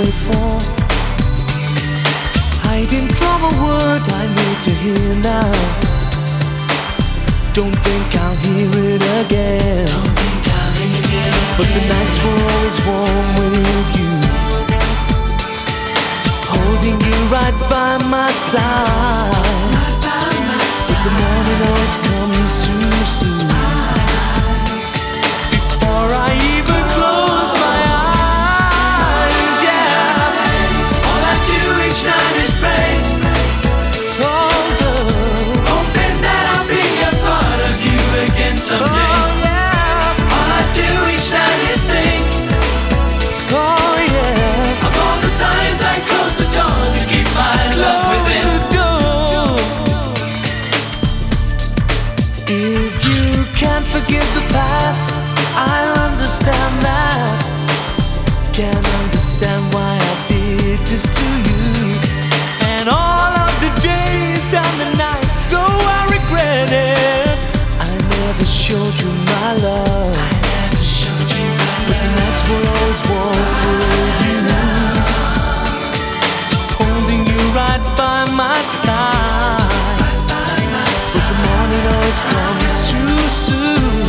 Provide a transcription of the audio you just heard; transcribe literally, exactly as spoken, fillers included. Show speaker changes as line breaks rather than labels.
pray for, hiding from a word I need to hear now. Don't think I'll hear it again. Don't think I'll hear it again. But the nights were always warm with you, holding you right by my side. Right by my side. But the morning always comes too soon. Before I even close my eyes, yeah. All I do each night is pray. Oh, girl, hoping that I'll be a part of you again someday. Oh, yeah. All I do each night is think. Oh, yeah. Of all the times I close the door to keep my love within. If you can't forgive the past, I'll understand that. Can't understand why I did this to you. And all of the days and the nights, so I regret it. I never showed you my love. I never showed you my love. But the nights were always warm with you, holding you right by my side. Right by my side. But the morning always comes too soon.